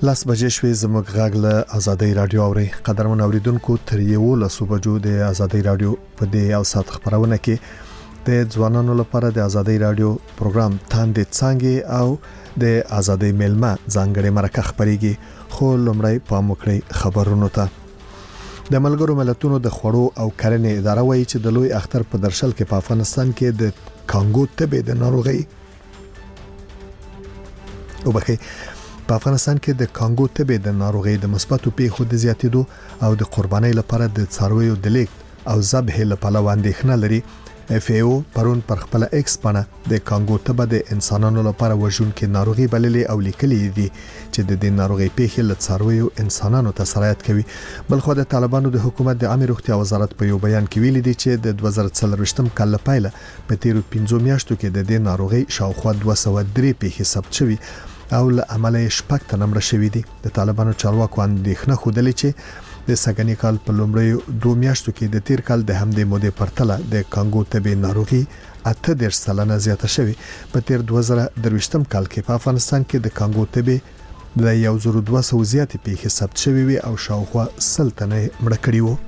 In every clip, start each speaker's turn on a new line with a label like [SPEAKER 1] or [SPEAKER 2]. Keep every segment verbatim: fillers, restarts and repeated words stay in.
[SPEAKER 1] لاس بجې شوې زموږ غږ له آزادۍ رادیو اوري. قدرمن اوریدونکو تر یو لسو بجو د آزادۍ رادیو په دې او سات خبرونه کې د ځوانانو لپاره د آزادۍ رادیو پروګرام تاندې څنګه او د آزادۍ ملما ځانګړي مرکه خبريږي. خو لمړی پام وکړئ خبرونو ته. د ملګرو ملتونو د خوړو او کرنې اداره وایي چې د لوی اختر په درشل کې په افغانستان کې د کانګو تبې د ناروغي او بخي په افغانستان کې د کانګو تبې د ناروغي د مثبتو پیښو د زیاتېدو او د قربانۍ لپاره د څارویو د لیږد او ذبح لپاره اندېښنه لري. اف ای او پرون پر خپل ایکس باندې د کانګو تبه د انسانانو لپاره وژونکې ناروغي بللې او لیکلي دي چې د دې ناروغي پیښې له څارویو انسانانو ته سرایت کوي. بلخو د طالبانو د حکومت د عامه روغتیا وزارت په یو بیان کې ویلي دي چې د دوه زره څلرويشتم کال لپاره په تیرو پنځو میاشتو کې د دې ناروغي شاوخوا دوه سوه درې پیښې ثبت شوي او له عمله شپږ تنمره شوې دي. د طالبانو چارواکو اندېښنه خوده چې د سګنی کال په لومړی دوه میاشتو کې د تیر کال د همدې مودې پرتله د کانګو تبې ناروغي اته دېرش سلنه زیاته شوې. په تیر دوه زره درويشتم کال کې په افغانستان کې د کانګو تبې د یو زره دوه سوه زیاتې پیښې ثبت شوې او شاوخوا سل تنه مړه کړي وو.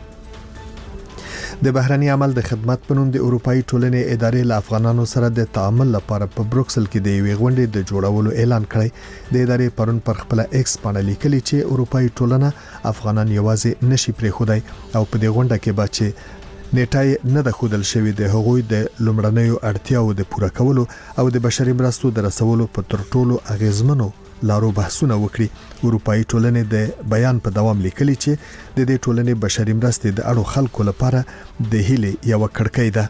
[SPEAKER 1] د بهرنی عمل د خدمت په نوم د اروپאי ټولنې ادارې له افغانانو سره د تعامل لپاره په بروکسل کې د یوې غونډې د جوړولو اعلان کړی. د ادارې پرون پر خپل ایکس باندې لیکلي چې اروپאי ټولنه افغانان یوازې نشي پرېښودای او په دې غونډه کې به چې نیټای نه د خودل شوی د هغوی د لومړنیو اړتیاو د پوره کولو او د بشري مرستو د رسولو په تر ټولو اغیزمنو لارو بحثونه وکړي. اروپאי ټولنې د بیان په دوام لیکلي چې د دې ټولنې بشري مرستې د اړو خلکو لپاره د هیلې یو کړکۍ ده.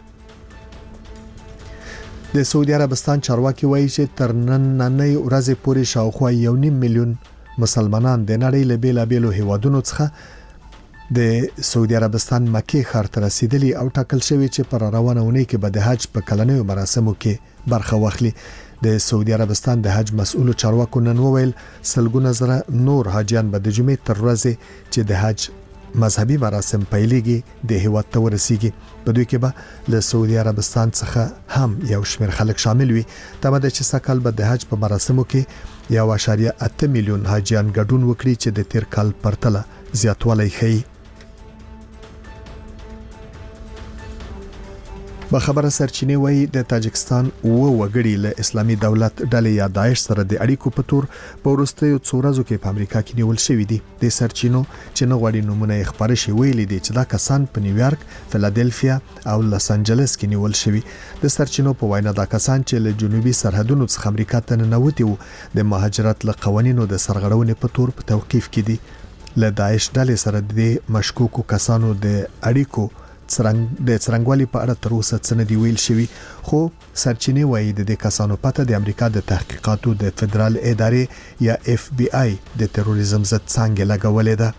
[SPEAKER 1] د سعودي عربستان چارواکي وایي چې تر نننۍ ورځې پورې شاوخوا یو نیم میلیون مسلمانان د نړۍ له بیلابېلو هیوادونو څخه د سعودي عربستان مکه ښار ته رسیدلي او ټاکل شوی چې پر روانه ونې کې به د حج په کلنیو مراسمو کې برخه واخلي. د سعودي عربستان د حج مسؤل چارواکو نن وویل سلګونه زره نور حاجیان به د جمعې تر ورځې چې د حج مذهبي مراسم پیلېږي د هیواد ته ورسیږي. په دوی کې به له سعودي عربستان څخه هم یو شمېر خلک شامل وي. تمه ده چې سکهال به د حج په مراسمو کې یو اشاریه اته میلیون حاجیان ګډون وکړي چې د تیر کال پرتله زیاتوالی ښیي. په خبره سرچینې وایي د تاجکستان او وګړي له اسلامي دولت ډلې یا داعش سره د اړیکو په تور په وروستیو څو ورځو کې په امریکا کې نیول شوی دي. د سرچینو چې نه غواړي نمونه یې خبره شي ویلي دي چې دا کسان په نیویارک، فیلادلفیا او لس انجلس کې نیول شوی. د سرچینو په وینا دا کسان چې له جنوبي سرحدونو څخه امریکا ته ننوتي وو د مهاجرت له قوانینو د سرغړونې په تور په توقیف کې دي. له داعش ډلې سره د مشکوکو کسانو د اړیکو څرنګ د څرنګوالي په اړه تر اوسه څه نه دی ویل شوی. خو سرچینې وایي د دې کسانو پته د امریکا د تحقیقاتو د فدرال ادارې یا اف بی آی د تروریزم ضد څانګې لګولې ده.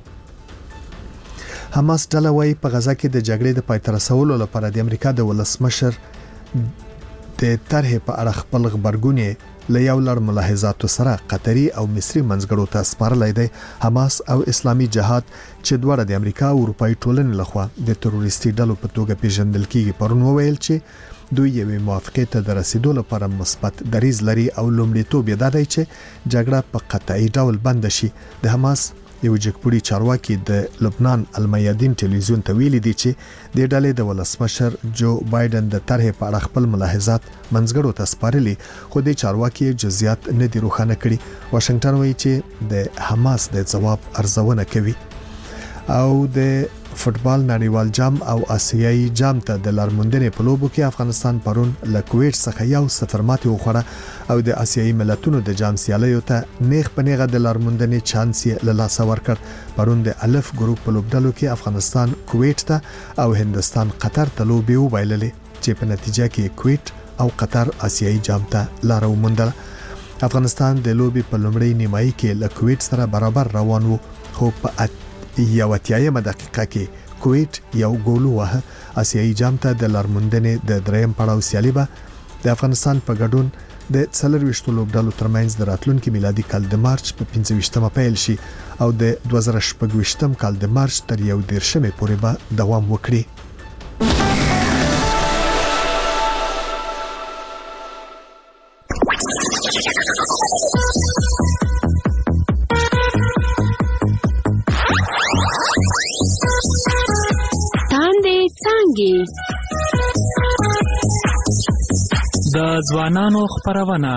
[SPEAKER 1] حماس ډله وایي په غزا کې د جګړې د پای ته رسولو لپاره د امریکا د ولسمشر د طرحې په اړه خپل خبرګون له یو لړ ملاحظاتو سره قطري او مصري منځګړو ته سپارلی دی. حماس او اسلامي جهاد چې دواړه د امریکا او اروپאי ټولنې لخوا د تروریستي ډلو په توګه پیژندل کیږي پرون وویل چې دوی یوې موافقې ته د رسیدو لپاره مثبت دریځ لري او لومړیتوب یې دا دی چې جګړه په قطعي ډول بند شي. د حماس یو جګپوړي چارواکي د لبنان المیادین ټلویزیون ته ویلي دي چې د ډلې د ولسمشر جو بایدن د طرحې په اړه خپل ملاحظات منځګړو ته سپارلي، خو د چارواکي جزئیات نه دي روښانه کړي. واشنگټن وایي چې د حماس د ځواب ارزونه کوي. او د فوتبال نړیوال جام او آسیایي جام ته د لارموندنې په لوبو کې افغانستان پرون له کویټ څخه یو صفر ماتې وخوړه او د آسیایي ملتونو د جام سیالیو ته نیغ په نیغه د لارموندنې چانس یې له لاسه ورکړ. پرون د الف ګروپ په لوبډلو کې افغانستان کویټ ته او هندستان قطر ته لوبي وبایللې چې په نتیجه کې کویټ او قطر آسیایي جام ته لار وموندله. افغانستان د لوبي په لومړۍ نیمایي کې له کویټ سره برابر روان وو، خو په یو اتیایمه دقیقه کې کویټ یو ګول وه. آسیایي جام ته د لارموندنې د دریم پړاو سیالي به د افغانستان په ګډون د څلرويشتو لوبډلو ترمنځ د راتلونکي میلادي کال د مارچ په پنځه ویشتمه پیل شي او د دوه زره شپږ ویشتم کال د مارچ تر یو دیرشمه پورې به دوام وکړي.
[SPEAKER 2] کیږي.
[SPEAKER 3] د ځوانانو خپرونه.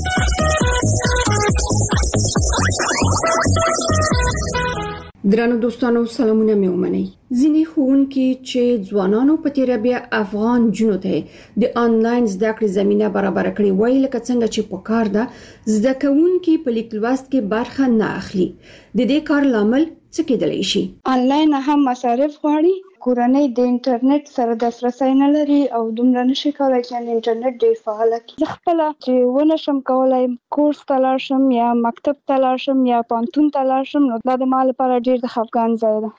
[SPEAKER 4] درنو دوستانو سلامونه مې ومنئ. ځینې ښوونکي چې ځوانانو په تیر بیا افغان جنو ته د انلاین زده کړې زمينه برابر کړې وای لکه څنګه چې په کار ده زده کوونکي په لیک لوست کې برخه نه اخلي. د دې کار لامل څه کېدلی شي؟
[SPEAKER 5] انلاین هم مصارف غواړي. کورنۍ د انټرنیټ سره دسترسي نه لري او دومره نشي کولای چې انټرنیټ ډیر فعال کړي. زه خپل چې ونه شم کولای کورس ته لاړ شم یا مکتب ته لاړ شم یا پانتون ته لاړ شم نو دا د مال لپاره ډیر د خفګان ځای ده.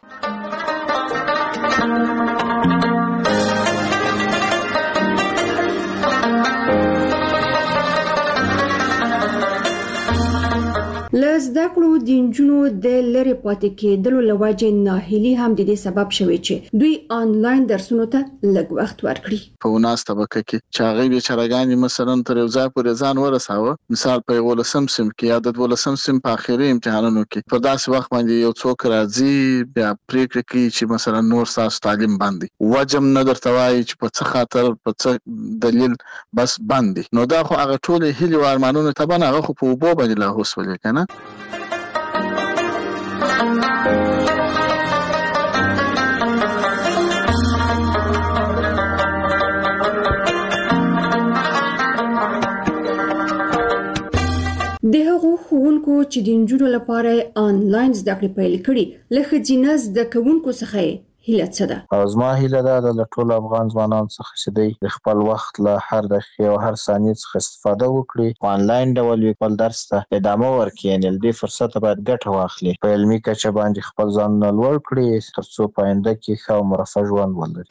[SPEAKER 4] لزده کړو د انجونو د لری پاتې کېدلو لوجه ناهیلي هم د دې سبب شوی چې دوی آنلاین درسونو ته لږ وخت ورکړي.
[SPEAKER 6] په وناس طبقه کې چې هغه به چرګانی مثلا تر یو ځای پورې ځان ورساوه، مثال په ولسم سم کې یا د ولسم سم په اخیری امتحانونو کې په داسې وخت باندې یو څوک راځي بیا پریکړه کوي چې مثلا نور تاسو تعلیم باندې وجم نه درته وایي چې په څه خاطر په څه دلیل بس باندې نو دا خو هغه ټول هیلې او ارمانونه تبانه هغه خو په وبو باندې لا هوس ولې کنه.
[SPEAKER 4] د هغو ښوونکو چې د انجونو لپاره آنلاین زده کړې پیل کړي لکه جینز د کوونکو څخه هیله څه ده؟
[SPEAKER 7] او زما هیله ده د ټول افغان ځوانانو څخه چې دوی خپل وخت له هر دقیقې او هر ثانیې څخه استفاده وکړي، آنلاین ډول خپل درس ته ادامه ورکړي، یعنې دې فرصت باید ګټه واخلي، په علمي کچه باندې خپل ځان لوړ کړي ترڅو په آینده کې ښه او مرفه ژوند ولري.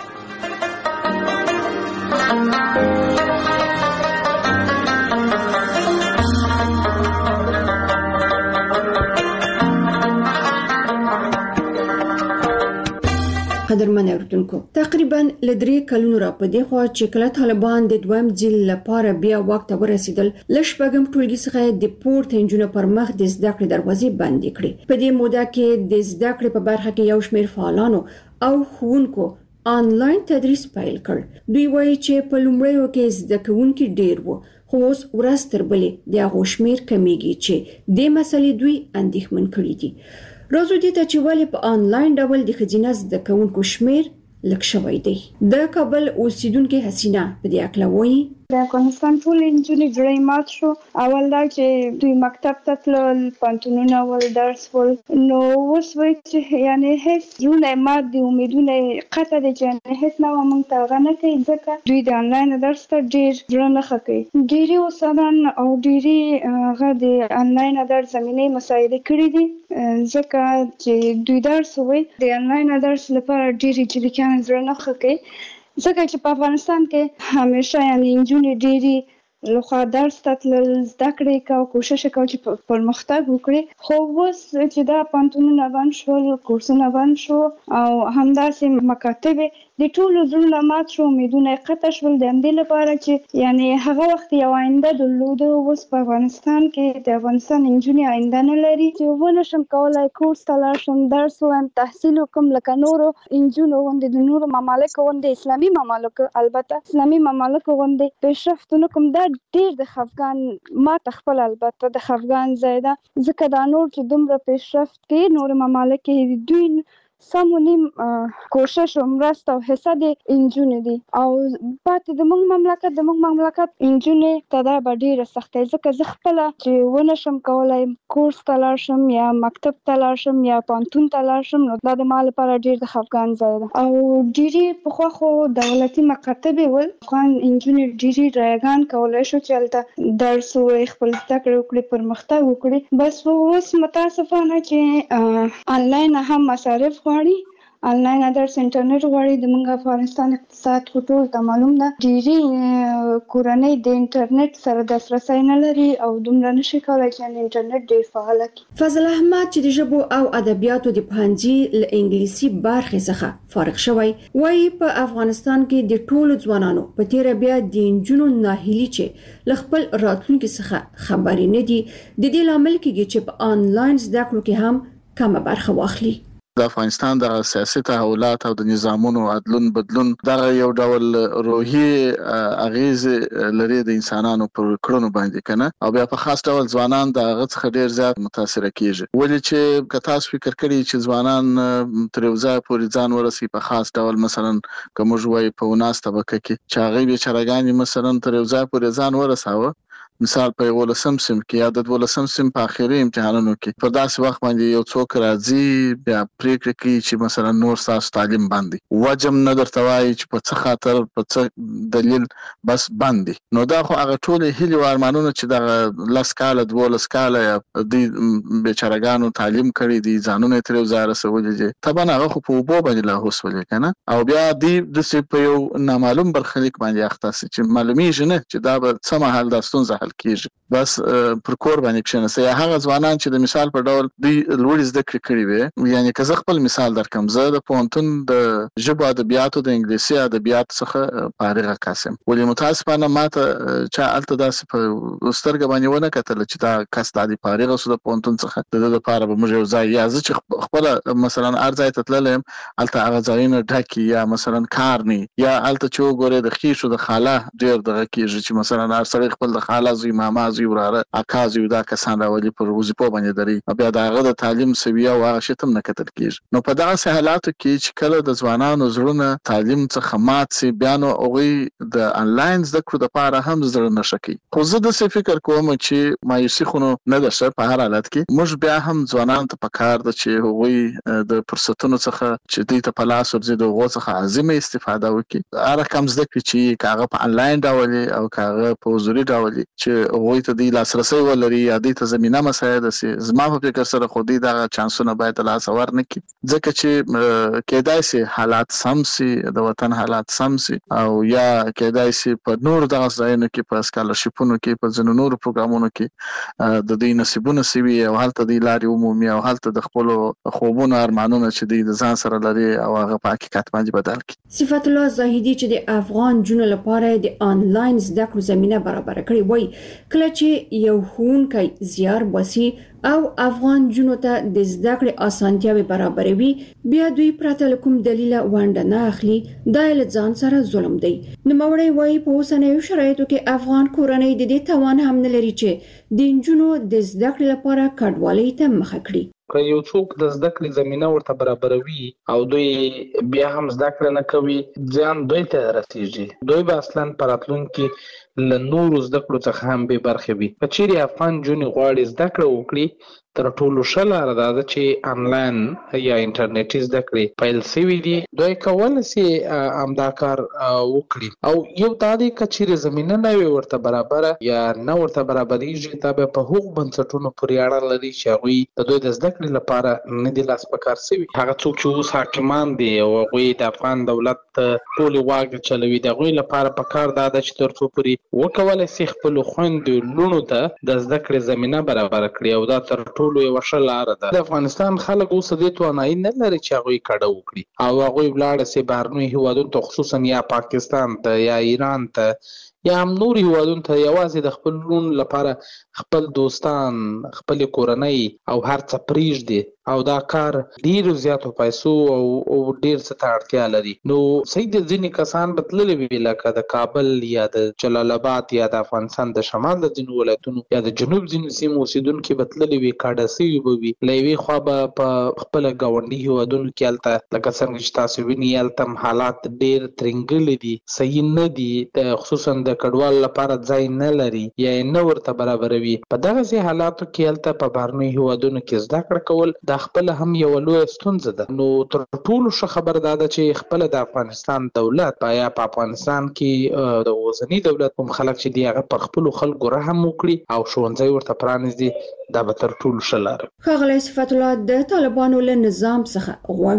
[SPEAKER 4] قدرمن اوردونکو تقریبا لدرې کلونو را په دې خوا چې کله طالبان د دویم ځل لپاره بیا وخت ورسېدل لشپږم ټولګي څخه د پورته انجونو پر مخ د زده کړې دروازې بندې کړې. په دې موده کې د زده کړې په برخه کې یو شمېر فعالانو او ښوونکو آنلاین تدریس پیل کړ. دوی وایي چې په لومړیو کې زده کوونکي ډېر وو خو اوس ورځ تر بلې د هغو شمېر کمیږي چې دې مسلې دوی اندېښمن کړي دي. راځو دې ته چې ولې په آنلاین ډول د ښځینه زده کوونکو شمېر لږ شوی دی. د کابل اوسیدونکې حسینه په دې اړه وایي
[SPEAKER 5] د افغانستان ټول انجونې جوړې مات شو. اول دا چې دوی مکتب ته تلل، پانتونونه ول، درس ول، نو اوس وایي چې یعنې هیڅ زړونه مات دي، امیدونه قطع دي چې هیڅ نه موږ ته هغه نه کوي ځکه دوی د آنلاین درس ته ډېر زړه نه ښه کوي. ډېرې استادان او ډېرې هغه د آنلاین درس زمینې مساعده کړي دي ځکه چې دوی درس وایي د آنلاین درس لپاره ډېرې جریکان زړه نه ښه کوي ځکه چې په افغانستان کې همیشه یعنې انجونې ډېرې لخوا درس ته تلل، زده کړې کوي، کوشش کوي چې پرمختګ وکړي. خو اوس چې دا پانتونونه بند شول، کورسونه بند شو او همداسې مکاتب د ټولو زړونه مات شو، امیدونه یې قطع شول د همدې لپاره چې یعنې هغه وخت یو آینده درلوده. اوس په افغانستان کې د افغانستان انجونې آینده نه لري چې ونه شم کولای کورس ته لاړ شم، درس ووایم، تحصیل وکړم لکه نورو انجونو غوندې د نورو ممالکو غوندې اسلامي ممالکو البته اسلامي ممالکو غوندې پیشرفت ونه کړم. دا ډېر د خفګان ما ته خپل البته د خفګان ځای ده ځکه دا نور چې دومره پیشرفت کوي نور ممالک کې دوی سم و نیم کوشش او مرسته او حصه د انجونې دي او پاتې د موږ مملکت د موږ مملکت انجونې ته دا به ډېره سخته ځکه زه خپله چې ونه شم کولی کورس ته لاړ شم یا مکتب ته لاړ شم یا پانتون ته لاړ شم نو دا د ما لپاره ډېر د خفګان ځای ده. او ډېرې پخوا خو دولتي مکاتبې ول افغان انجونې ډېرې رایګان کولی شو چې هلته درس ووایي، خپل زده کړې وکړي، پرمختګ وکړي. بس اوس متاسفانه چې آنلاین هم مصارف غواړي، آنلاین درس انټرنیټ غواړي. د موږ افغانستان اقتصاد خو ټول ته معلوم ده ډېرې کورنۍ د انټرنیټ سره دسترسي نه لري او دومره نشي کولی چې انټرنیټ ډېر فعال کړي.
[SPEAKER 4] فضل احمد چې د ژبو او ادبیاتو د پوهنځي له انګلیسي برخې څخه فارغ شوی وایي په افغانستان کې د ټولو ځوانانو په تیر بیا د انجونو ناهیلي چې له خپل راتلونکي څخه خبرې نه دي د دې لامل کېږي چې په آنلاین زده کړو کې هم کمه برخه واخلي.
[SPEAKER 6] د افغانستان د سیاسي تحولات او د نظامونو عدلون بدلون دغه یو ډول روحي اغیز لري د انسانانو پر کړنو باندې کنه او بیا په خاص ډول ځوانان د هغه څخه ډیر زیات متاثر کیږي ولې چې کتاس فکر کړی چې ځوانان تر یو ځای پورې ځان ورسي په خاص ډول مثلا کوم ژوي په وناس طبقه کې چې هغه به چرګانی مثلا تر یو ځای پورې ځان ورساوه مثال په ولسم سم کې یا د ولسم سم په اخیری امتحانونو کې په داسې وخت باندې یو څوک راځي بیا پریکړه کوي چې مثلا نور تاسو تعلیم باندې وجم نه درته وایي چې په څه خاطر په څه دلیل بس باندې نو دا خو هغه ټول هلي وارمانونه چې د لاس کاله د ولس کاله د بیچارهګانو تعلیم کړي دي ځانونه تر یو ځای رسولي دي طبعا هغه خو په وبو باندې لا هوسولې کنه او بیا د د په یو نامعلوم برخلیک باندې اخته چې معلومیږي نه چې دا به څه محل داستون کیږي بس پر کور باندې کښنه یا هغه ځوانان چې د مثال په ډول د لوړ زده کړې کړي وي یعنی که زه خپل مثال درکم زه د پونتون د ژبه ادبیاتو د انګلیسي ادبیات څخه فارغ کاسم ولې متاسفانه ماته چې الته داسې په سترګې باندې ونه کتل چې دا کس د فارغ اوسه د پونتون څخه د لپاره به موږ یو ځای یا چې خپل مثلا ارزای تتللم الته هغه ځایونه ډاکي یا مثلا کارني یا الته چې وګوره د خيشو د خاله ډیر دغه کیږي چې مثلا هر سړی خپل د خاله زوی ماما زوی وراره اکا زوی دا کسان راولي پر وظیفو باندې دري بیا دغه د تعلیم سویه او هغه شتم نه کتل کیږي نو په دغه حالاتو کې چې کله د ځوانانو زړونه تعلیم څخه مات سي بیا نو هغه د انلاین زده کړو لپاره هم زړه نشکی خو زه د فکر کوم چې مایوسي خو نه ده په هر حالت کې موږ بیا هم ځوانان ته پکار د چې هغه د فرصتونو څخه چې دوی ته په لاس ورځي د هغه څخه عظیمه استفاده وکړي هر کم زده کړي چې کاغه په انلاین ډول او کاغه په حضوري ډول چې وای ته د لاسرسي ولري یا د ته زمينه مساعده سي زما په فکر سره خو دې دا چانسونه باید لا سوار نه کی ځکه چې کېدای سي حالات سم سي د وطن حالات سم سي او یا کېدای سي په نور دغه ځایونو کې په سکالرشپونو کې په ځینو نور پروګرامونو کې د دې نصیبونه سوي او حالت د لاري عمومي او حالت د خپل خوبونو ارمانونو چې د ځان سره لري او هغه په حقیقت باندې بدل کی
[SPEAKER 4] صفات الله زاهدي چې د افغان جنو لپاره د انلاین زده کړو زمينه برابر کړي وای کله چې یو ښوونکی زیار وسی او افغان جنو ته د زده کړې اسانتیاوي برابروي بیا دوی پرته کوم دلیل وانډه نه اخلي دا له ځان سره ظلم دی نوموړی وایي په اوسنیو شرایطو کې افغان کورنۍ د دې توان هم نه لري چې د جنو د زده کړې لپاره کډوالۍ ته مخه کړي
[SPEAKER 2] که یو څوک د زده کړې زمينه ورته برابروي او دوی بیا هم زده کړه نه کوي ځان دوی ته رسیږي دوی به اصلا پراتلون کې ل نور زده کړو څخه هم به برخه وي په چیرې افغان جونې غواړي زده کړه وکړي تر ټولو شله راځي چې انلاین یا انټرنیټي زده کړې پیل شوی دي دوی کول سي امدا کار وکړي او یو تادي کچېره زمينه نه وي ورته برابر یا نه ورته برابرېږي دا به په حقوق بنسټونو پورې اړه لري چې هغه د دوی د زده کړې لپاره نه دي لاس پکار شوی هغه څوک چې اوس حاکمان دي او هغه د افغان دولت ټول واګ چلوي دغه لپاره پکار دا چې تر څو پورې وکولای شي خپل خويندې لونو ته د زده کړې زمينه برابر کړي او دا تر ټولو یو شلاره ده د افغانستان خلک اوس د توانایي نه لري چې هغه کډه وکړي او هغه بلاړ سي بهرنی هیوادونو ته خصوصا یا پاکستان ته یا ایران ته یا هم نور هیوادونو ته یوازې د خپل لون لپاره خپل دوستان خپل کورنۍ او هر څه پریږدي او دا کار ډیر زیاتو پیسو او ډیر څه ته اړتیا لري نو صحیح د ځینې کسان بتللي وی لکه د کابل یا د جلال آباد یا د افغانستان د شمال د ځینو ولایتونو یا د جنوب ځینو سیمو اوسیدونکو بتللي وی کاډه سی وي لوي خو به په خپل گاونډي هیوادونو کې الته لکه څنګه چې تاسو وینئ الته حالات ډیر ترنګل دي صحیح نه دي خصوصا د کډوال لپاره ځای نه لري یا نه ورته برابروي په دغه حالاتو کې الته په بهرنی هیوادونو کې زده کړه کول د خپل هم یو لوی ستونزه ده نو تر ټولو ښه خبر ده چې خپل د افغانستان دولت یا په افغانستان کې د وزنی دولت کوم خلک چې دی هغه پر خپل خلکو رحم وکړي او ښوونځي ورته پرانیزي دا به تر ټولو ښه لاره
[SPEAKER 4] ښاغلی صفت الله د طالبانو له نظام څخه غواړي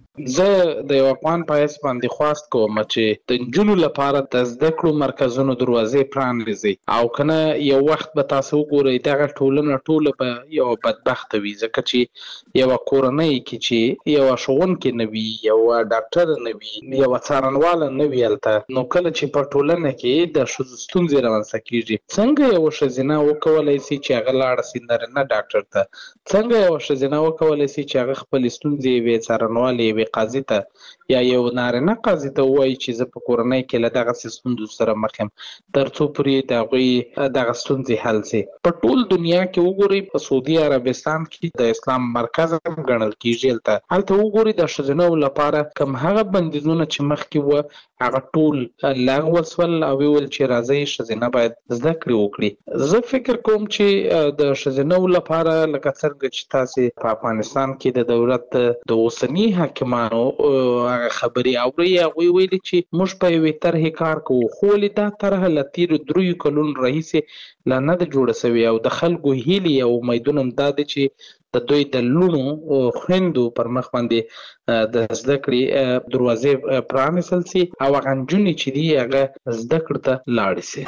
[SPEAKER 2] زه د یو افغان په حیث باندې خواست کوم چې د نجونو لپاره د زده کړو مرکزونو دروازې پرانیزي او کنه یو وخت به تاسو وګورئ دغه ټولنه ټوله به یو بدبخت وي ځکه چې یو کورنۍ کې چې یو ښوونکی نه وي یو ډاکټر نه وي یو څارنوال نه وي هلته نو کله چې په ټولنه کې د ښځو ستونزې رامنځته کیږي څنګه یو ښځینه وکولی سي چې هغه لاړه سي نارینه ډاکټر ته څنګه یو ښځینه وکولی سي چې هغه خپلې ستونزې یوې څارنوالې یوې قاضي ته یا یو نارینه قاضي ته ووایي چې زه په کورنۍ کې له دغسې ستونزو سره مخ یم تر څو پورې د هغوی دغه ستونزې حل سي. په ټول دنیا کې وګورئ په سعودي عربستان کې د اسلام مرکز هم ګڼل کېږي هلته هلته وګورئ د ښځینو لپاره کوم هغه بندیزونه چې مخکې وه هغه ټول لغوه سول او ویل چې راځئ ښځینه باید زده کړې وکړي. زه فکر کوم چې د ښځینو لپاره لکه څرنګه چې تاسې په افغانستان کې د دولت د اوسني حاکمانو هغه خبرې اورئ هغوی ویلي چې موږ په یوې طرحې کار کوو خو ولې دا طرحه له تېرو دریو کلونو راهیسې لا نه ده جوړه سوې او د خلکو هیلې او امیدونه هم دا دی چې د دوی د لوڼو خویندو پر مخ باندې د زده کړې دروازې پرانیستل سي او هغه نجونې چې دي هغه زده کړې ته لاړې سي.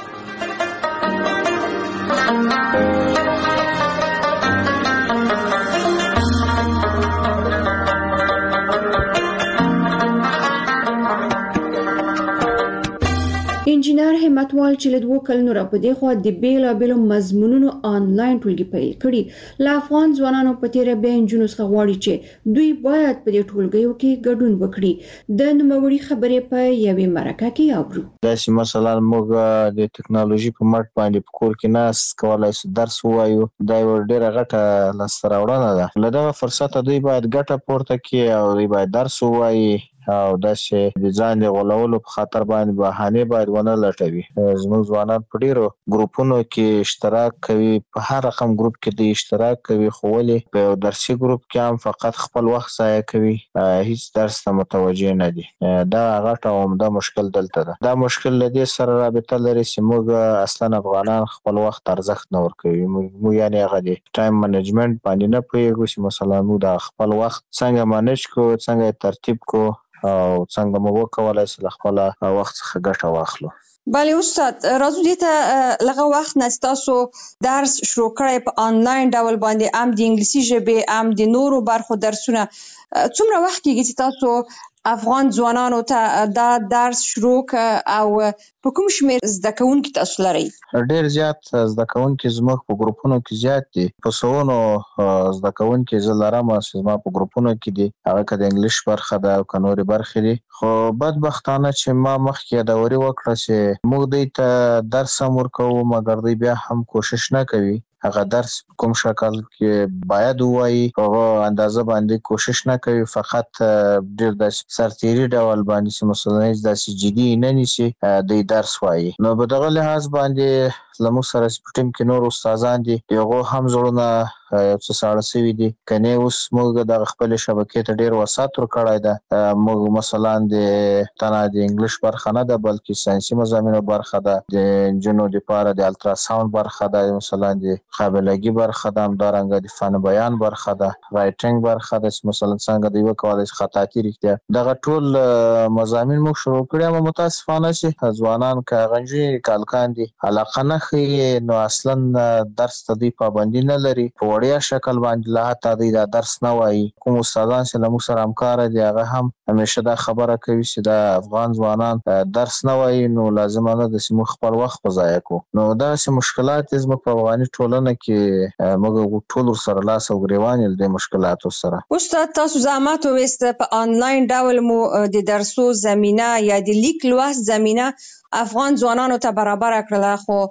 [SPEAKER 4] انجینر همتوال چې له دوه کلونو راپدې خو د بیلابېلو مضمونونو آنلاین ټولګي پیل کړي له افغان ځوانانو په تیره بیا نجونو څخه غواړي چې دوی باید په دې ټولګیو کې ګډون وکړي. د نوموړي خبرې په یوې مرکه کې اورو.
[SPEAKER 7] داسې مثلا موږ د ټکنالوژي په مټ باندې په کور کې ناست کولای شو درس ووایو دا یو ډېره غټه لاسته راوړنه ده. له دغه فرصته دوی باید ګټه پورته کړي او دوی باید درس ووایي او داسې د ځان د غولولو په خاطر باندې بهانې باید ونه لټوي. زموږ ځوانان په ډیرو ګروپونو کې اشتراک کوي په هر رقم ګروپ کې د اشتراک کوي خو ولې په یو درسي ګروپ کې هم فقط خپل وخت ضایع کوي هیڅ درس ته متوجه نه دي. دا غټه او عمده مشکل دلته ده. دا مشکل له دې سره رابطه لري چې موږ اصلا افغانان خپل وخت ارزښت نه ورکوي. موږ یعنی هغه د ټایم منیجمنت باندې نه پوهیږو چې مثلا موږ د خپل وخت څنګه مانیج کو څنګه ترتیب کو او څنګه مو وکولای شو خپل وخت څخه ګټه واخلو.
[SPEAKER 8] بله استاد راځو دې ته لږه وخت نه تاسو درس شروع کړی په آنلاین ډول باندې هم د انګلیسي ژبې هم د نورو برخو درسونه څومره وخت کېږي چې تاسو افغان ځوانانو ته دا درس شروع او په کوم شمېر زده کوونکي تاسو لرئ؟
[SPEAKER 7] ډېر زیات زده کوونکي زموږ په ګروپونو کې زیات دي. په سوونو زده کوونکي زه لرم چې زما په ګروپونو کې دي هغه که د انګلیش برخه ده او که نورې برخې دي. خو بدبختانه چې ما مخکې یادوري وکړه چې موږ دوی ته درس هم ورکوو مګر دوی بیا هم کوشش نه کوي هغه درس کوم شکل کې باید وایي هغه اندازه باندې کوشش نه کوي فقط ډېر د سرتیري ډول باندې چې مثلا داسې جدي نه نیسي د درس وایي. نو په دغه لحاظ باندې زموږ سره په ټیم کې نور استادان دي هغو هم زړونه یو څه ساړه سوي دي کنې اوس موږ د خپل شبکې ته ډېر وسعت ورکړی ده. موږ مثلا د تنه د انګلیش برخه نه ده بلکې ساینسي مضامینو برخه ده د نجونو دپاره د الټراساوند برخه ده مثلا د قابلګي برخه ده همدارنګه د فن بیان برخه ده رایټینګ برخه ده چې مثلا څنګه دوی وکولی شي خطاطي رښتیا دغه ټول مضامین موږ شروع کړي اما متاسفانه چې ځوانان که هغه نجونې کالکان دي علاقه نه ښیي نو اصلا درس ته دوی پابندي نه لري په وړیا شکل باندې لا حتی دوی دا درس نه وایي. کوم استادان چې له موږ سره همکاره دي هغه هم همیشه دا خبره کوي چې دا افغان ځوانان درس نه وایي نو لازمه نه ده چې موږ خپل وخت په ضایع کړو. نو داسې مشکلات زموږ په افغاني ټولنه کې موږ ټول ورسره لاس او ګریوان یو د مشکلاتو سره.
[SPEAKER 8] استاد تاسو زحمت وویسته په آنلاین ډول مو د درسو زمینه یا د لیک لوست زمینه افغان ځوانانو ته برابر کړله خو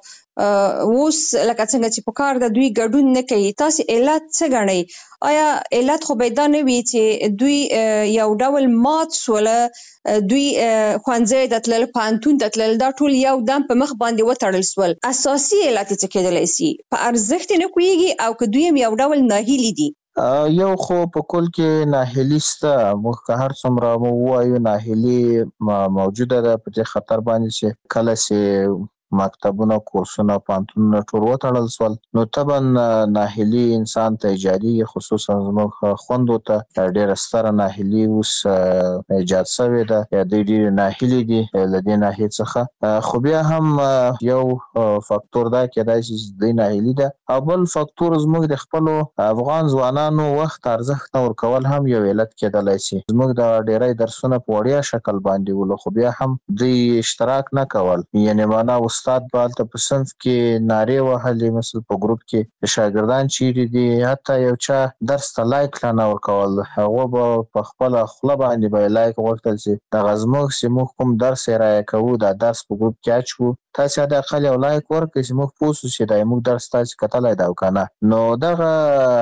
[SPEAKER 8] اوس لکه څنګه چې په کار د دوی ګډون نه کوي تاسو علت څه ګڼئ؟ آیا علت خو به دا نه وي چې دوی یو ډول مات سوله دوی ښوونځي ته تلل پوهنتون ته تلل دا ټول یو دم په مخ باندې وتړل سول اساسي علت څه کېدلی سي په ارزښت نه پوهېږي او که دوی هم یو ډول ناهیلي دي؟
[SPEAKER 7] یو خو په کل کې ناهیلي شته موږ که هر څومره مو ووایو ناهیلي موجوده ده په دې خطر باندې چې کله چې مکتبونه کورسونه پانتونونه ټول وتړل سول نو طبعا ناهیلي انسان ته ایجادي خصوصا زموږ خوندو ته ډېر ستره ناهیلي اوس ایجاد شوې ده یا د دې ناهیلي دي لدې ناهیلي څخه خو بیا هم یو فاکتور دا کېدای شي د ناهیلي ده او بل فاکتور زموږ د خپل افغان ځوانانو وخت ارزښت نه ورکول هم یو علت کېدلای شي زموږ د ډېری درسونه په وړیا شکل باندې ول خو بیا هم دوی اشتراک نه کول یعنی معنا استاد بالته په صنف کې نارې وهلې مثلا په ګروپ کې شاګردان چیرې دي حتی یو چا درس ته لایک نه ورکول هغه به په خپل خپل باندې به لایک ورکړل شي د غزموږ سیمو کوم درس راي کوو دا درس په ګروپ کې اچو تاسو د خپل یو لایک ورکړئ چې موږ پوسو چې دا موږ درس تاسو کتلای دا وکنه نو دغه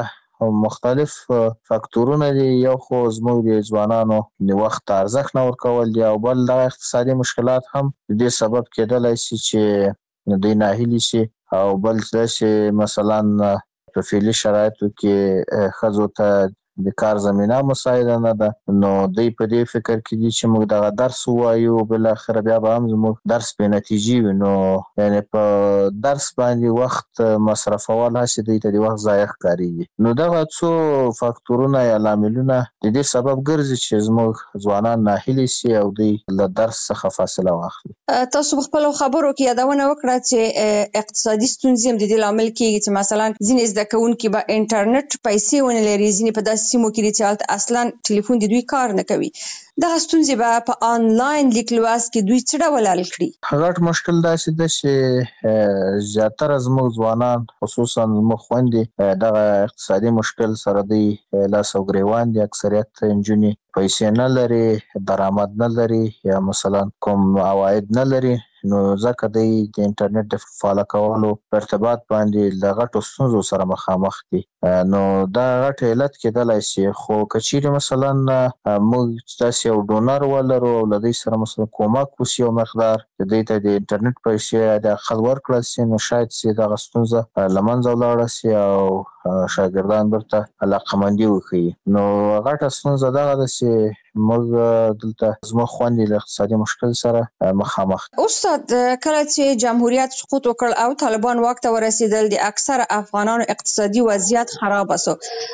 [SPEAKER 7] مختلف فاکتورونه دي یو خو زموږ د ځوانانو د وخت ارزښت نه ورکول دي او بل د اقتصادي مشکلات هم د دې سبب کېدلای شي چې د ناهیلي شي او بل څه چې مثلا په فعلي شرایطو کې خزو ته د کار زمينه مساعده نه ده نو دوی په دې فکر کې دي چې موږ دغه درس وایو بل اخر بیا به هم زموږ درس په نتیجې نو یعنی په درس باندې وخت مصرفول هسي دوی ته د وخت ضایع ښکاري نو دغه څو فاکتورونه یا لاملونه د دې سبب ګرځي چې زموږ ځوانان ناهیلي شي او دوی له درس څخه فاصله واخلي
[SPEAKER 8] تاسو خپل خبرو کې یادونه وکړه چې اقتصادي ستونزې هم د دې لامل کېږي چې مثلا ځینې زده کوونکي به انټرنیټ پیسې ونه لري ځینې په داسې سیمو کې چې اصلا ټلیفون د دوی کار نه کوي دغه ستونزې به په آنلاین لیک لوست کې دوی څه ډول حل کړي
[SPEAKER 7] غټ مشکل دا چې د زیاتره زموږ ځوانان خصوصا زموږ خويندې دغه اقتصادي مشکل سره دی لاس او ګریوان دي اکثریت انجونی پیسې نه لري درآمد نه لري یا مثلا کوم عواید نه لري نو ځکه د انټرنیټ د فعال کولو په ارتباط باندې د غټو ستونزو سره مخامخ دي نو دا غټ علت کېدلای شي خو کچېره مثلا موږ تاسو یو ډونر ولرو او لدی سره مثلا کومک وسی او مقدار د دې ته د انټرنیټ پیسې د خل ورکړل شي نو شاید چې دا ستونزه لمنځه ولاړ شي او شاګردان برته علاقمندي وکړي نو غټه ستونزه دا ده چې موږ دلته زموږ خوندې له اقتصادي مشکل سره مخامخ
[SPEAKER 8] استاد کله چې جمهوریت سقوط وکړ او طالبان واک ته ورسېدل د اکثر افغانانو اقتصادي وضعیت خراب شو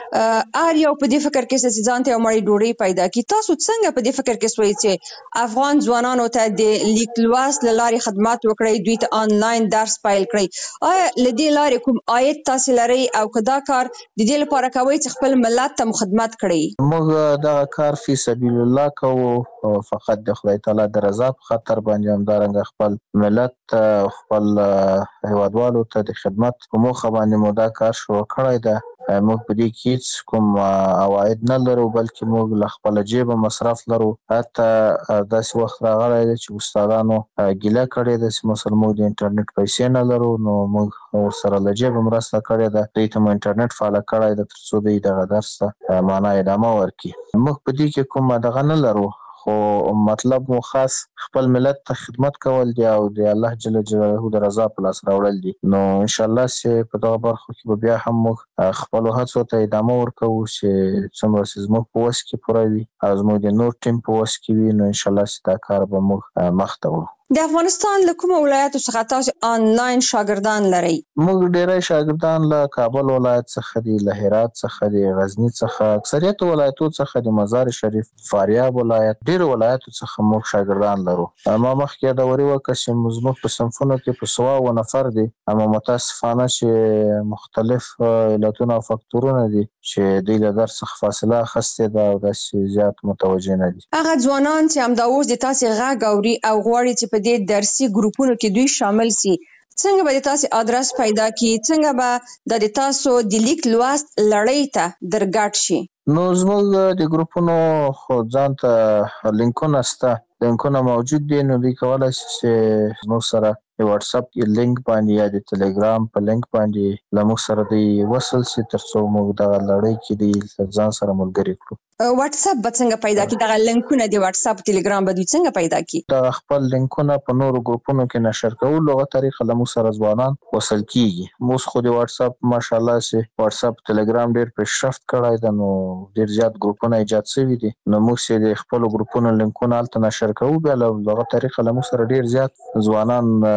[SPEAKER 8] ار یو په دې فکر کې چې ځان ته مړی ډوړی پیدا کی تاسو څنګه په دې فکر کې سوي چې افغان ځوانانو ته د لیک لوست لارې خدمات وکړي دوی ته آنلاین درس پیل کړي آیا لدی لارې کوم آیت تاسو لري او کدا کار د دې لپاره کوي چې خپل ملت ته خدمت کړي
[SPEAKER 7] موږ دا کار فی سبیل الله کوو فقط د خدای تعالی د رضا په خاطر باندې هم دارنګ خپل ملت خپل هیوادوالو ته د خدمت په موخه باندې مو دا کار شروع کړی ده موږ په دې کې کوم عواید نه لرو بلکې موږ له خپل جیب مصرف لرو حتی داسې وخت راغلی دی چې استادانو ګیله کړې ده چې مثلا موږ د انټرنیټ پیسې نه لرو نو موږ ورسره له جیب مرسته کړې ده دوی ته مو انټرنیټ فعال کړی ده تر څو دوی دغه درس ته معنا ادامه ورکړي موږ په دې کې کوم دغه نه لرو خو مطلب مو خاص خپل ملت ته خدمت کول دی او د الله جل جلاله د رضا په لاس راوړل دي نو ان شاء الله چې په دغه برخه کې بیا هم موږ خپل هڅو ته ادامه ورکوو چې څومره چې زموږ په وس کې پوره وي او زموږ د نور ټیم په وس کې وي نو ان شاء الله چې دا کار به موږ مخ ته وړو
[SPEAKER 8] د افغانستان له کومو ولایتو څخه تاسو آنلاین شاګردان لري
[SPEAKER 7] موږ ډېری شاګردان له کابل ولایت څخه دي له هرات څخه دي غزنی څخه اکثریت ولایتو څخه د مزار شریف فاریاب ولایت ډېر ولایتو څخه موږ شاګردان لرو ما مخکې دا وری وکړ چې موږ په صنفونو کې په سوا و نفر دي اما متاسفانه چې مختلف علتونه او فاکتورونه دي چې د درس څخه فاصله اخیستې ده او د زیات متوجه نه دي
[SPEAKER 8] هغه ځوانان چې هم دا اوس د تاسو غږ اوري او غواړي چې په دې درسي ګروپونو کې دوی شامل سي څنګه به تاسو ادرس پیدا کی څنګه به د تاسو د لیک لوست لړۍ ته درګټ شي
[SPEAKER 7] نو زموږ د ګروپونو خو ځان ته لینکونه سته لینکونه موجود دي نو دوی کولای شي چې موږ سره د واتس اپ کې لینک باندې یا د ټلګرام په لینک باندې له موږ سره دی وصل شي تر څو موږ د لړۍ کې دی ځان سره ملګری کړو
[SPEAKER 8] واتس اپ به څنګه پیدا کی دغه لینکونه د واتس اپ ټلګرام به دوی څنګه پیدا کی
[SPEAKER 7] دا خپل لینکونه په نورو ګروپونو کې نشر کول لغه طریقه له موږ سره ځوانان وصل کیږي موږ خو د واتس اپ ماشاءالله سي واتس اپ ټلګرام ډیر پیشرفت کړای دا نو ډیر زیات ګروپونه ایجاد شوي دي نو موږ سي د خپل ګروپونو لینکونه الته نشر کوو بیا لغه طریقه له موږ سره ډیر زیات ځوانان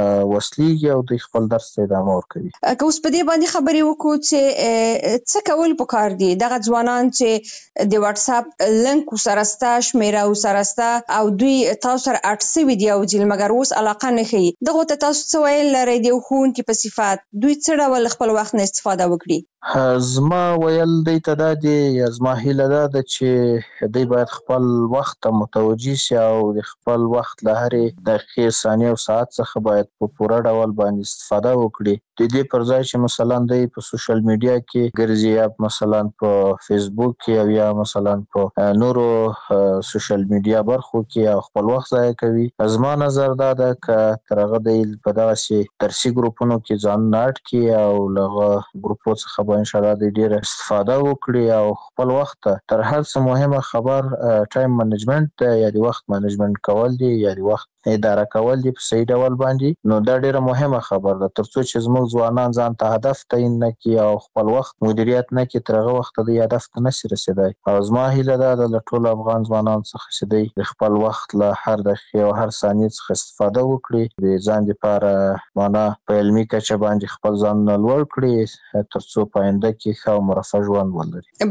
[SPEAKER 7] وسلیږي او د خپل درس ته ادامه ورکوي.
[SPEAKER 8] که اوس په دې باندې خبرې وکړو چې څه کول پکار دي دغه ځوانان چې د واتس اپ لینک سره ستا شمیره سره ستا او دوی تاسو سره اټ سوي دي او جل مګر اوس علاقه نه ښیي دغه ته تاسو څه ویل لرئ د ښوونکي په صفات دوی څه ډول خپل وخت نه استفاده وکړي؟
[SPEAKER 7] زما ویل دی ته دا دی یا زما هیله دا ده چې دوی باید خپل وخت ته متوجي شي او د خپل وخت له هرې دقیقې ثانیې او ساعت څخه باید په پوره ډول باندې استفاده وکړي. د دې پر ځای چې مثلا دوی په سوشل میډیا کې ګرځي یا مثلا په فیسبوک کې او یا مثلا په نورو سوشل میډیا برخو کې او خپل وخت ضایع کوي. زما نظر دا ده چې ترغه دوی په دغسې درسي ګروپونو کې ځان نه اټکي او لغه ګروپو څخه به انشاءالله دوی ډېره استفاده وکړي او خپل وخت ته تر هر څه مهمه خبر ټایم منیجمنت یا د وخت منیجمنت کول دي یا د وخت اداره کول دي په صحیح ډول باندې. نو دا ډیره مهمه خبره ده ترڅو چې زموږ ځوانان ځان ته هدف تعیین نه کړي او خپل وخت مدیریت نه کړي تر هغه وخته د هدف ته نشي رسیدای. او زما هیله ده د ټولو افغان ځوانانو څخه چې دوی د خپل وخت له هر دقیقې او هر ثانیې څخه استفاده وکړي د ځان لپاره معنا په علمي کچه باندې خپل ځان لوړ کړي ترڅو په آینده کې ښه او مرفه ژوند ولري.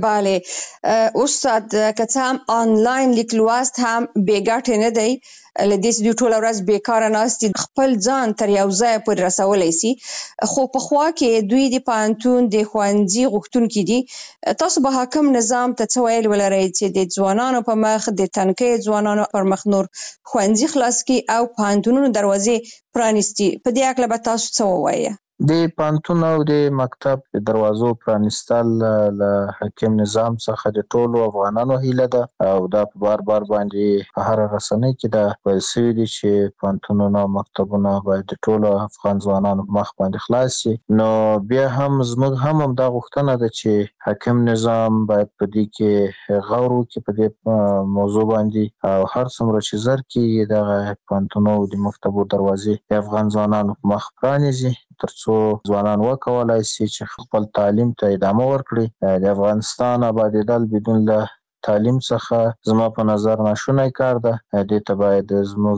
[SPEAKER 8] بله استاد که څه هم آنلاین لیک لوست هم بې ګټې نه دی لدې چې دوی ټول ورځ بیکاره ناست دي خپل ځان تر یو ځای پورې رسولی سي خو په خوا کې دوی د پوهنتون د ښوونځي غوښتونکي دي. تاسو به حاکم نظام ته څه ویل ولرئ چې د ځوانانو په مخ د تنکۍ ځوانانو پر مخ نور ښوونځي خلاص کړي او پوهنتونونو دروازې پرانیستي په دې هکله به تاسو څه ووایه؟
[SPEAKER 7] د پوهنتون او د مکتب د دروازو پرانیستل له حاکم نظام څخه د ټولو افغانانو هیله ده او دا په بار بار باندې په هر رسنۍ کې دا ویل سوي دي چې پوهنتونونه او مکتبونه باید د ټولو افغان ځوانانو مخ باندې خلاص شي. نو بیا هم زموږ هم همدا غوښتنه ده چې حاکم نظام باید په دې کې غور وکړي په دې موضوع باندې او هر څومره چې زر کېږي دغه پوهنتونو او د مکتبو دروازې د افغان ځوانانو په مخ پرانیزي ترڅو ځوانان وکولای شي چې خپل تعلیم ته ادامه ورکړي. د افغانستان آبادېدل بدون له تعلیم څخه زما په نظر ناشونی کار ده. دې ته باید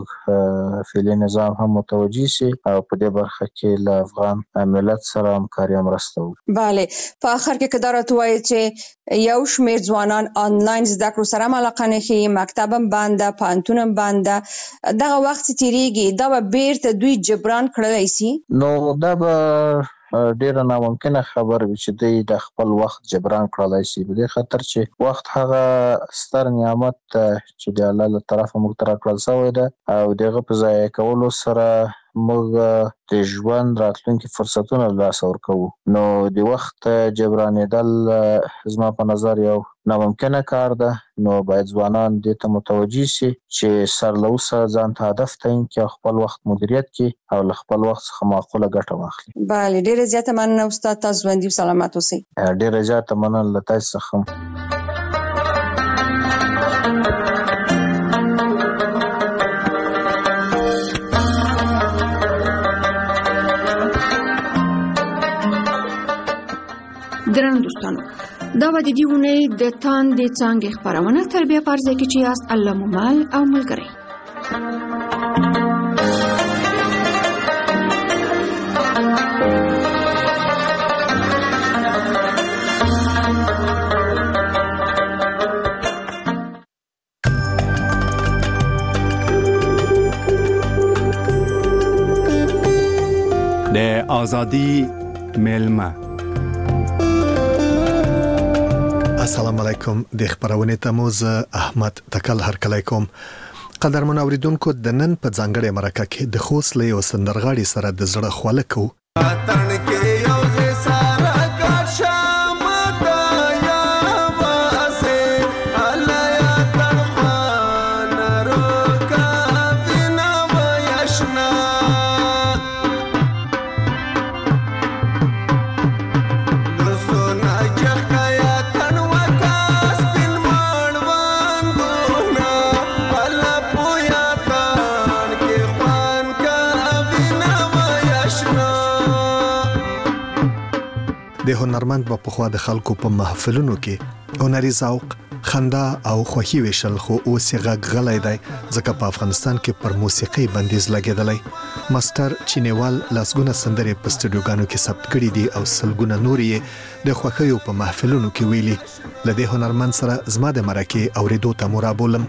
[SPEAKER 7] زموږ فعلي نظام هم متوجي شي او په دې برخه کې له افغان ملت سره همکاري او مرسته وکړي.
[SPEAKER 8] بله په آخر کې که دا راته ووایي چې یو شمېر ځوانان آنلاین زده کړو سره هم علاقه نه ښیي مکتب هم بند ده پوهنتون هم بند ده دغه وخت چې تېرېږي دا به بیرته دوی جبران کړلی سي؟
[SPEAKER 7] نو دا به ډیره ناممکنه خبره وي چې دوی د خپل وخت جبران کړلی شي په دې خاطر چې وخت هغه ستر نعمت چې د الله له طرفه موږ ته راکړل شوی ده او د هغه په ضایع کولو سره موږ د ژوند راتلونکي فرصتونه له لاسه ورکوو. نو د وخت جبرانېدل زما په نظر یو ناممکنه کار ده. نو باید ځوانان دې ته متوجي شي چې سر له اوسه ځان ته هدف تعیین کړي او خپل وخت مدیریت کړي او له خپل وخت څخه معقوله ګټه واخلي.
[SPEAKER 8] بله ډېره زیاته مننه استاد تاسو ژوندي او سلامت اوسئ.
[SPEAKER 7] ډېره زیاته مننه له تاسو څخه.
[SPEAKER 4] درنو دوستانو دا و د دې اونۍ د تاندې څانګې خپرونه تر بیا په ارزه کې چې یاست الله مو مل او ملګری.
[SPEAKER 3] د ازادي ملما
[SPEAKER 1] السلام علیکم د خبرونه تموز احمد تکل هرکلی کوم. قدرمن اوریدونکو د نن په ځانګړي مرکه کې د خوست له یو سندرغاړي سره د زړه خواله کو د هنرمند په خوا د خلکو په محفلونو کې هنري ذوق خندا او خوښي وشل خو اوس یې غږ غلی دی ځکه په افغانستان کې پر موسیقي بندیز لګیدلی. ماستر چینیوال لاسګونه سندرې په سټوډیوګانو کې ثبت کړي دي او سلګونه نور یې د خوښیو په محفلونو کې ویلي. له دې هنرمند سره زما د مرکې اورېدو ته مو رابولم.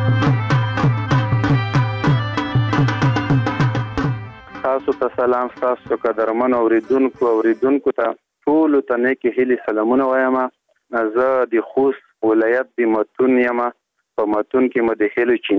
[SPEAKER 9] تاسو ته سلام. تاسو قدرمن اوریدونکو اوریدونکو ته ټول ته نیکی هیلې سلامونه وایم. زه د خوست ولایت د متون یم. په متون کې مو د هیلو